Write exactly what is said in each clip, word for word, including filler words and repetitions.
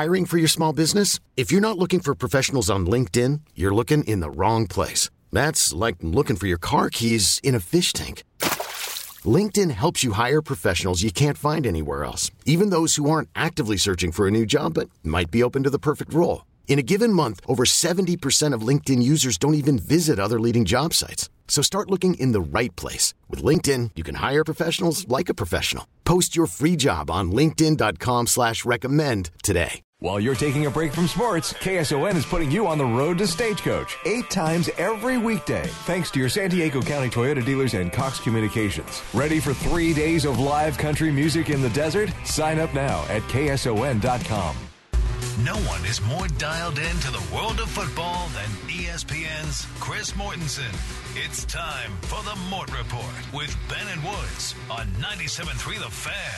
Hiring for your small business? If you're not looking for professionals on LinkedIn, you're looking in the wrong place. That's like looking for your car keys in a fish tank. LinkedIn helps you hire professionals you can't find anywhere else, even those who aren't actively searching for a new job but might be open to the perfect role. In a given month, over seventy percent of LinkedIn users don't even visit other leading job sites. So start looking in the right place. With LinkedIn, you can hire professionals like a professional. Post your free job on linkedin.com slash recommend today. While you're taking a break from sports, K S O N is putting you on the road to Stagecoach eight times every weekday, thanks to your San Diego County Toyota dealers and Cox Communications. Ready for three days of live country music in the desert? Sign up now at K S O N dot com. No one is more dialed into the world of football than E S P N's Chris Mortensen. It's time for the Mort Report with Ben and Woods on ninety-seven point three The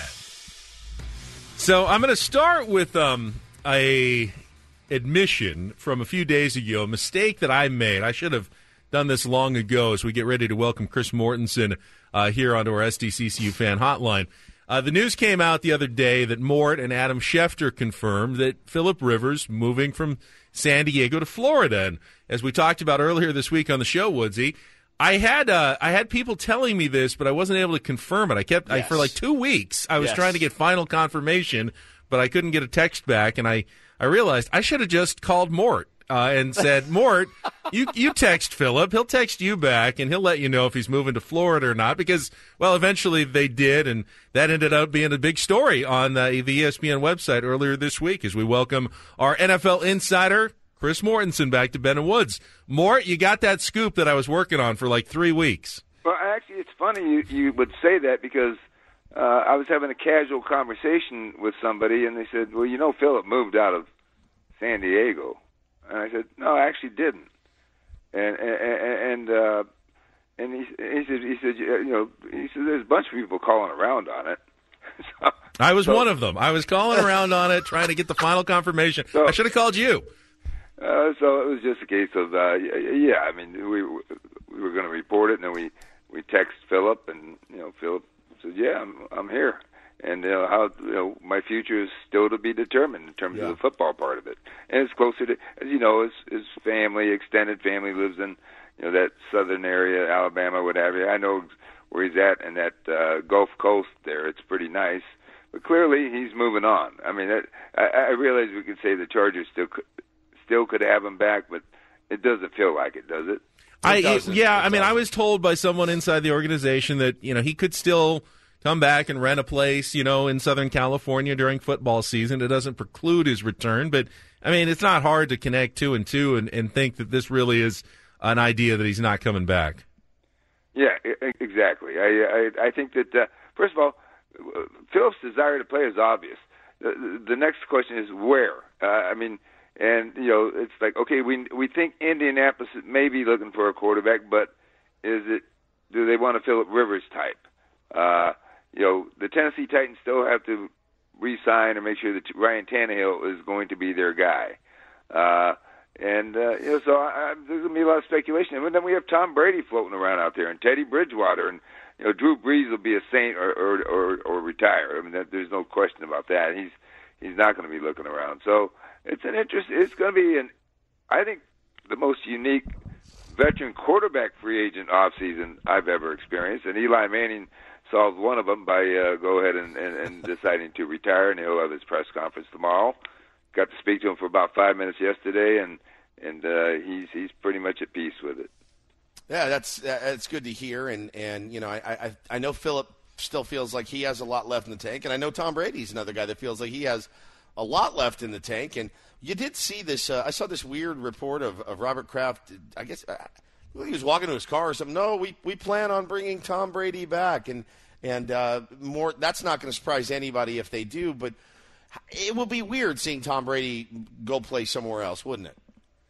Fan. So I'm going to start with um, a admission from a few days ago, a mistake that I made. I should have done this long ago as we get ready to welcome Chris Mortensen uh, here onto our S D C C U fan hotline. Uh, the news came out the other day that Mort and Adam Schefter confirmed that Phillip Rivers moving from San Diego to Florida. And as we talked about earlier this week on the show, Woodsy, I had uh, I had people telling me this, but I wasn't able to confirm it. I kept yes. I, for like two weeks. I was yes. trying to get final confirmation, but I couldn't get a text back, and I, I realized I should have just called Mort uh, and said, Mort, you you text Phillip. He'll text you back, and he'll let you know if he's moving to Florida or not. Because, well, eventually they did, and that ended up being a big story on uh, the E S P N website earlier this week as we welcome our N F L insider, Chris Mortensen, back to Ben and Woods. Mort, you got that scoop that I was working on for like three weeks. Well, actually, it's funny you, you would say that because uh, I was having a casual conversation with somebody, and they said, well, you know, Phillip moved out of San Diego. And I said, no, I actually didn't. And and and, uh, and he, he said, he said, you know, he said, there's a bunch of people calling around on it. so, I was so, one of them. I was calling around on it, trying to get the final confirmation. So, I should have called you. Uh, so it was just a case of, uh, yeah, I mean, we we were going to report it, and then we, we text Phillip, and, you know, Phillip said, yeah, I'm I'm here. And you know, how you know my future is still to be determined in terms yeah. of the football part of it. And it's closer to, as you know, his, his family, extended family, lives in you know that southern area, Alabama, what have you. I know where he's at, and that uh, Gulf Coast there. It's pretty nice, but clearly he's moving on. I mean, that, I, I realize we could say the Chargers still could, still could have him back, but it doesn't feel like it, does it? I it yeah, it I mean, I was told by someone inside the organization that you know he could still come back and rent a place, you know, in Southern California during football season. It doesn't preclude his return, but, I mean, it's not hard to connect two and two and, and think that this really is an idea that he's not coming back. Yeah, exactly. I I, I think that, uh, first of all, Phillip's desire to play is obvious. The, the next question is where. Uh, I mean, and, you know, it's like, okay, we we think Indianapolis may be looking for a quarterback, but is it, do they want a Phillip Rivers type? Uh You know, the Tennessee Titans still have to re-sign and make sure that Ryan Tannehill is going to be their guy. Uh, and, uh, you know, so I, I, there's going to be a lot of speculation. And then we have Tom Brady floating around out there and Teddy Bridgewater. And, you know, Drew Brees will be a Saint or, or, or, or retire. I mean, that, there's no question about that. He's he's not going to be looking around. So it's an interest. It's going to be, an, I think, the most unique veteran quarterback free agent offseason I've ever experienced. And Eli Manning solved one of them by uh, go ahead and, and, and deciding to retire, and he'll have his press conference tomorrow. Got to speak to him for about five minutes yesterday, and and uh, he's he's pretty much at peace with it. Yeah, that's that's good to hear, and and you know I I, I know Phillip still feels like he has a lot left in the tank, and I know Tom Brady's another guy that feels like he has a lot left in the tank. And you did see this. Uh, I saw this weird report of, of Robert Kraft. I guess uh, he was walking to his car or something. No, we we plan on bringing Tom Brady back, and and uh, more. That's not going to surprise anybody if they do, but it would be weird seeing Tom Brady go play somewhere else, wouldn't it?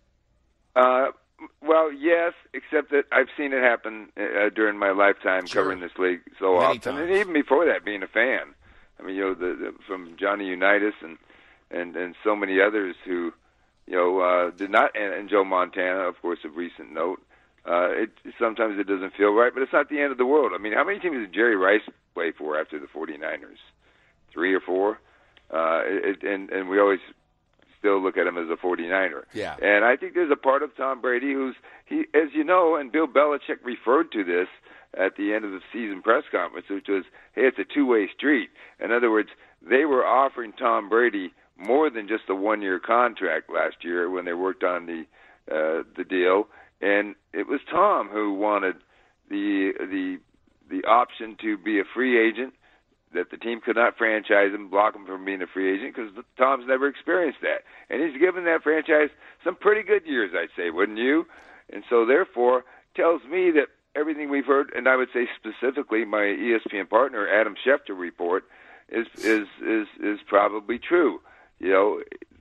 Uh, well, yes, except that I've seen it happen uh, during my lifetime Sure. covering this league so Many often, times. and even before that, being a fan. I mean, you know, the, the, from Johnny Unitas and, and and so many others who, you know, uh, did not, and, and Joe Montana, of course, of recent note. Uh, it sometimes it doesn't feel right, but it's not the end of the world. I mean, how many teams did Jerry Rice play for after the forty-niners? Three or four? Uh, it, and and we always still look at him as a forty-niner. Yeah. And I think there's a part of Tom Brady who's, he, as you know, and Bill Belichick referred to this at the end of the season press conference, which was, hey, it's a two-way street. In other words, they were offering Tom Brady more than just a one-year contract last year when they worked on the uh, the deal, and it was Tom who wanted the the the option to be a free agent, that the team could not franchise him, block him from being a free agent, because Tom's never experienced that. And he's given that franchise some pretty good years, I'd say, wouldn't you? And so, therefore, tells me that everything we've heard, and I would say specifically my E S P N partner, Adam Schefter report, is is is, is probably true. You know,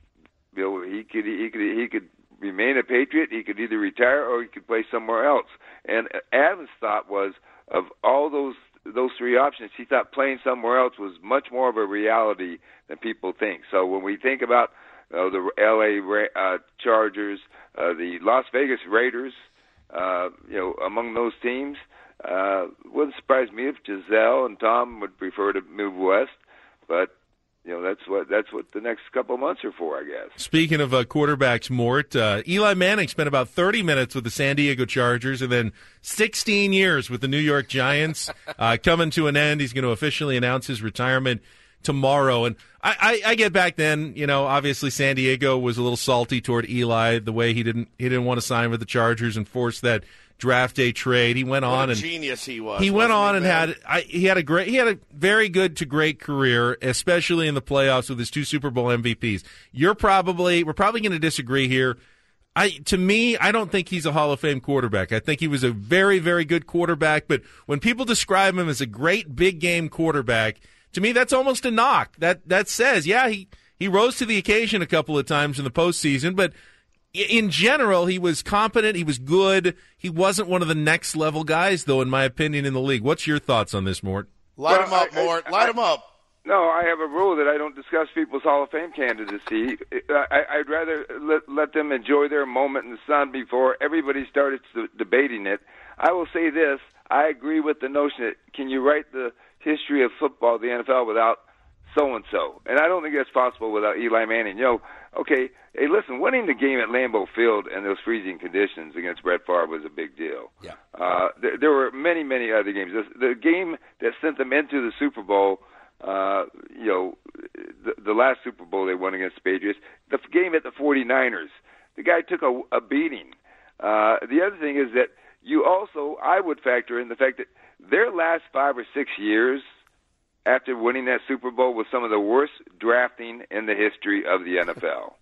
you know, he could he could he could remain a Patriot. He could either retire or he could play somewhere else. And Adam's thought was, of all those those three options, he thought playing somewhere else was much more of a reality than people think. So when we think about uh, the L A uh, Chargers, uh, the Las Vegas Raiders, uh, you know, among those teams, uh, wouldn't surprise me if Giselle and Tom would prefer to move west, but you know, that's what that's what the next couple of months are for, I guess. Speaking of uh, quarterbacks, Mort, uh, Eli Manning spent about thirty minutes with the San Diego Chargers and then sixteen years with the New York Giants. Uh, coming to an end, he's going to officially announce his retirement tomorrow. And I, I, I get back then, you know, obviously San Diego was a little salty toward Eli, the way he didn't he didn't want to sign with the Chargers and force that draft day trade. He went what on a and genius he was. He went on he, and man? had I, he had a great he had a very good to great career, especially in the playoffs with his two Super Bowl M V Ps. You're probably we're probably going to disagree here. I to me, I don't think he's a Hall of Fame quarterback. I think he was a very very good quarterback, but when people describe him as a great big game quarterback, to me that's almost a knock. That that says, yeah, he he rose to the occasion a couple of times in the postseason, but in general, he was competent. He was good. He wasn't one of the next level guys, though, in my opinion, in the league. What's your thoughts on this, Mort? Light well, him up, I, Mort. I, Light I, him up. No, I have a rule that I don't discuss people's Hall of Fame candidacy. I, I'd rather let, let them enjoy their moment in the sun before everybody started debating it. I will say this. I agree with the notion that can you write the history of football, the N F L, without so-and-so? And I don't think that's possible without Eli Manning. You know, okay, hey, listen, winning the game at Lambeau Field in those freezing conditions against Brett Favre was a big deal. Yeah. Uh, there, there were many, many other games. The, the game that sent them into the Super Bowl, uh, you know, the, the last Super Bowl they won against the Patriots, the game at the forty-niners, the guy took a, a beating. Uh, the other thing is that you also, I would factor in the fact that their last five or six years after winning that Super Bowl was some of the worst drafting in the history of the N F L.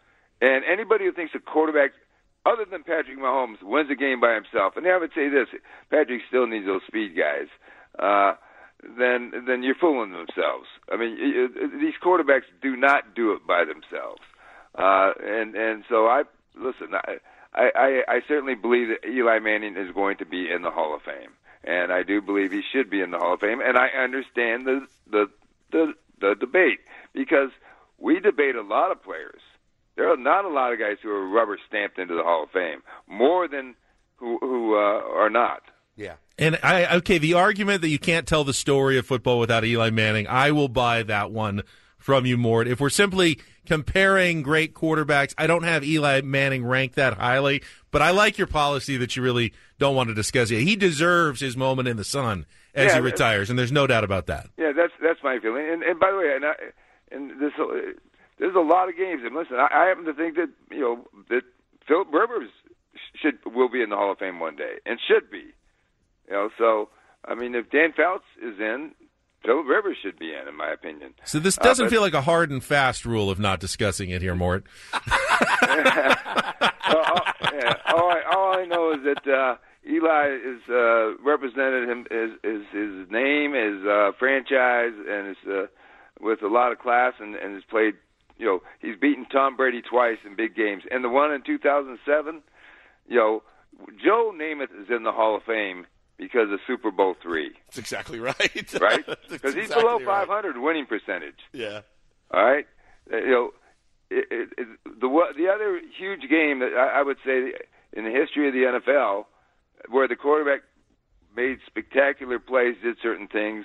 And anybody who thinks a quarterback, other than Patrick Mahomes, wins a game by himself, and I would say this, Patrick still needs those speed guys, uh, then then you're fooling themselves. I mean, it, it, these quarterbacks do not do it by themselves. Uh, and, and so I, listen, I, I, I certainly believe that Eli Manning is going to be in the Hall of Fame. And I do believe he should be in the Hall of Fame. And I understand the the the, the debate, because we debate a lot of players. There are not a lot of guys who are rubber stamped into the Hall of Fame, more than who who uh, are not. Yeah. And I okay, the argument that you can't tell the story of football without Eli Manning, I will buy that one from you, Mort. If we're simply comparing great quarterbacks, I don't have Eli Manning ranked that highly, but I like your policy that you really don't want to discuss it. He deserves his moment in the sun as yeah, he retires, and there's no doubt about that. Yeah, that's that's my feeling. And, and by the way, and, I, and this uh, there's a lot of games. And listen, I, I happen to think that you know that Philip Rivers should will be in the Hall of Fame one day, and should be. You know, so I mean, if Dan Fouts is in, Philip Rivers should be in, in my opinion. So this doesn't uh, but, feel like a hard and fast rule of not discussing it here, Mort. well, all, yeah, all, I, all I know is that uh, Eli is uh, represented him his, his his name, his uh, franchise, and is uh, with a lot of class, and, and has played. You know, he's beaten Tom Brady twice in big games, and the one in two thousand seven. You know, Joe Namath is in the Hall of Fame because of Super Bowl three. That's exactly right. Right? Because he's exactly below right. five hundred winning percentage. Yeah. All right? Uh, you know, it, it, it, the the other huge game that I, I would say in the history of the N F L where the quarterback made spectacular plays, did certain things,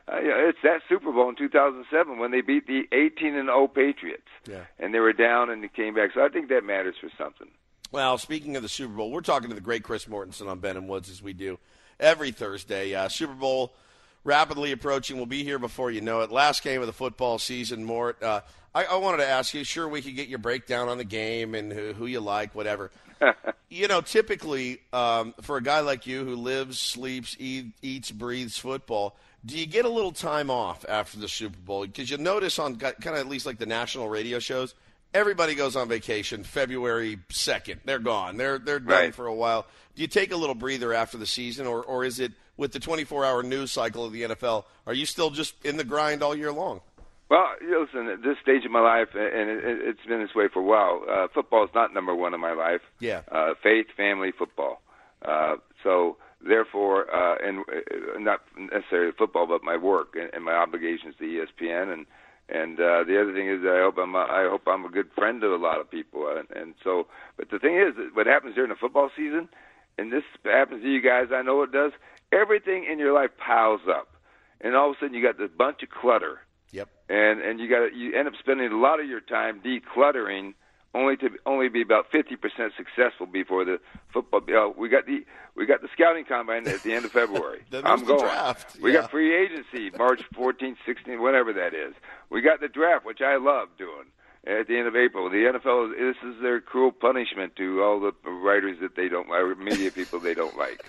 uh, you know, it's that Super Bowl in two thousand seven when they beat the eighteen and oh Patriots. Yeah. And they were down and they came back. So I think that matters for something. Well, speaking of the Super Bowl, we're talking to the great Chris Mortensen on Ben and Woods as we do every Thursday. Uh, Super Bowl rapidly approaching. We'll be here before you know it. Last game of the football season, Mort. Uh, I, I wanted to ask you, sure, we could get your breakdown on the game and who, who you like, whatever. You know, typically, um, for a guy like you who lives, sleeps, eat, eats, breathes football, do you get a little time off after the Super Bowl? Because you'll notice on kind of at least like the national radio shows, everybody goes on vacation February second. They're gone. They're they're done right. for a while. Do you take a little breather after the season, or, or is it with the twenty-four hour news cycle of the N F L, are you still just in the grind all year long? Well, listen, at this stage of my life, and it, it's been this way for a while, uh, football is not number one in my life. Yeah. Uh, faith, family, football. Uh, so, therefore, uh, and uh, not necessarily football, but my work and, and my obligations to E S P N. And and uh, the other thing is that I hope I'm a, I hope I'm a good friend to a lot of people. And, and so, but the thing is, what happens during the football season, and this happens to you guys, I know it does, everything in your life piles up. And all of a sudden, you got this bunch of clutter. Yep. And and you got you end up spending a lot of your time decluttering, only to only be about fifty percent successful before the football. You know, we got the we got the scouting combine at the end of February. I'm going. Draft. We yeah. got free agency March fourteenth, sixteenth, whatever that is. We got the draft, which I love doing at the end of April. The N F L, this is their cruel punishment to all the writers that they don't, or media people they don't like.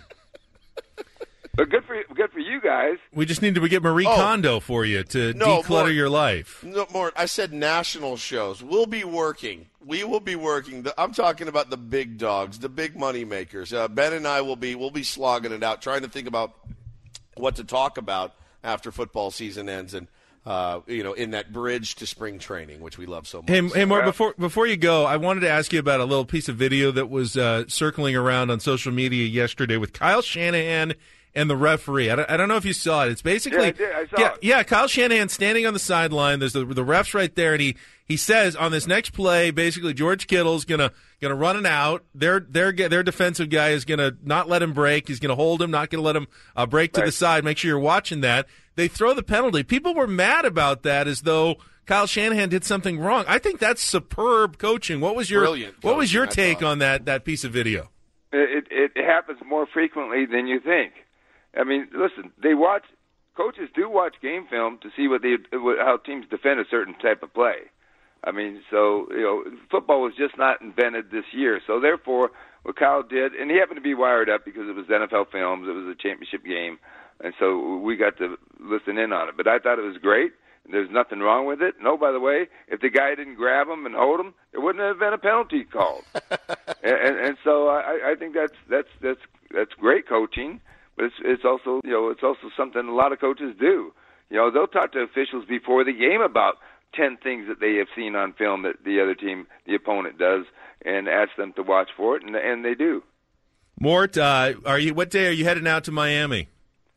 But good for good for you guys. We just need to get Marie Oh. Kondo for you to No, declutter more- your life. No, more. I said national shows. We'll be working. We will be working. The, I'm talking about the big dogs, the big money makers. Uh, Ben and I will be. We'll be slogging it out, trying to think about what to talk about after football season ends, and uh, you know, in that bridge to spring training, which we love so much. Hey, hey Mark, Yeah. before before you go, I wanted to ask you about a little piece of video that was uh, circling around on social media yesterday with Kyle Shanahan and the referee. I don't, I don't know if you saw it. It's basically Yeah, I did. I saw yeah, it. yeah, Kyle Shanahan standing on the sideline. There's the, the refs right there, and he, he says on this next play, basically George Kittle's gonna gonna run an out. Their their their defensive guy is gonna not let him break. He's gonna hold him, not gonna let him uh, break to Right. the side. Make sure you're watching that. They throw the penalty. People were mad about that, as though Kyle Shanahan did something wrong. I think that's superb coaching. What was your Brilliant what was your coaching, I take thought. on that that piece of video? It, it it happens more frequently than you think. I mean, listen, they watch coaches do watch game film to see what they what, how teams defend a certain type of play. I mean, so you know, football was just not invented this year. So therefore, what Kyle did, and he happened to be wired up because it was N F L Films, it was a championship game, and so we got to listen in on it. But I thought it was great. There's nothing wrong with it. No, by the way, if the guy didn't grab him and hold him, there wouldn't have been a penalty called. and, and, and so I, I think that's that's that's that's great coaching. But it's it's also you know it's also something a lot of coaches do. You know, they'll talk to officials before the game about ten things that they have seen on film that the other team, the opponent, does, and ask them to watch for it, and and they do. Mort, uh, are you? What day are you heading out to Miami?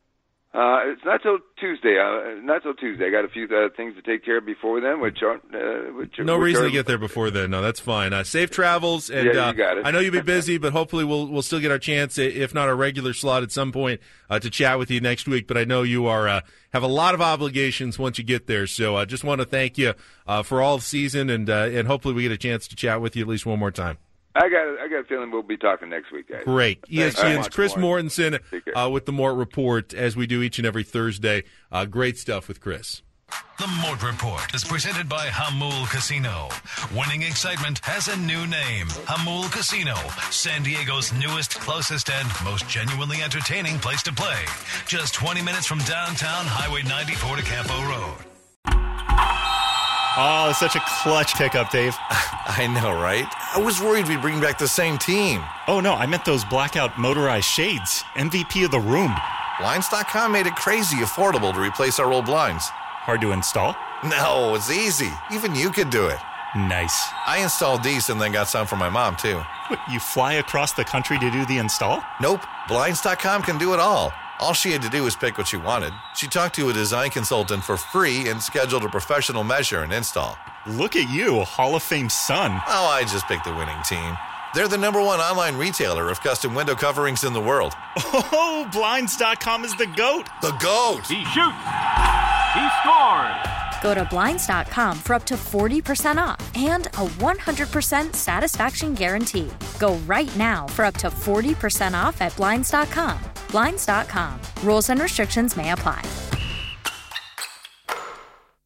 Uh, it's not till Tuesday. Uh, not till Tuesday. I got a few uh, things to take care of before then, which aren't. Uh, which, No which reason are, to get there before then. No, that's fine. Uh, safe travels, and Yeah, you uh, got it. I know you'll be busy, but hopefully we'll we'll still get our chance, i- if not a regular slot at some point, uh, to chat with you next week. But I know you are uh, have a lot of obligations once you get there, so I uh, just want to thank you uh, for all the season, and uh, and hopefully we get a chance to chat with you at least one more time. I got. a- I got a feeling we'll be talking next week, guys. Great. E S P N's so much, Chris Mort. Mortensen Take care. uh, with the Mort Report, as we do each and every Thursday. Uh, great stuff with Chris. The Mort Report is presented by Hamul Casino. Winning excitement has a new name. Hamul Casino, San Diego's newest, closest, and most genuinely entertaining place to play. Just twenty minutes from downtown Highway ninety-four to Campo Road. Oh, such a clutch pickup, Dave. I know, right? I was worried we'd bring back the same team. Oh, no, I meant those blackout motorized shades. M V P of the room. Blinds dot com made it crazy affordable to replace our old blinds. Hard to install? No, it's easy. Even you could do it. Nice. I installed these and then got some for my mom, too. What, you fly across the country to do the install? Nope, Blinds dot com can do it all. All she had to do was pick what she wanted. She talked to a design consultant for free and scheduled a professional measure and install. Look at you, Hall of Fame son. Oh, I just picked the winning team. They're the number one online retailer of custom window coverings in the world. Oh, Blinds dot com is the GOAT. The GOAT! He shoots! He scored! Go to Blinds dot com for up to forty percent off and a one hundred percent satisfaction guarantee. Go right now for up to forty percent off at Blinds dot com. Blinds dot com. Rules and restrictions may apply.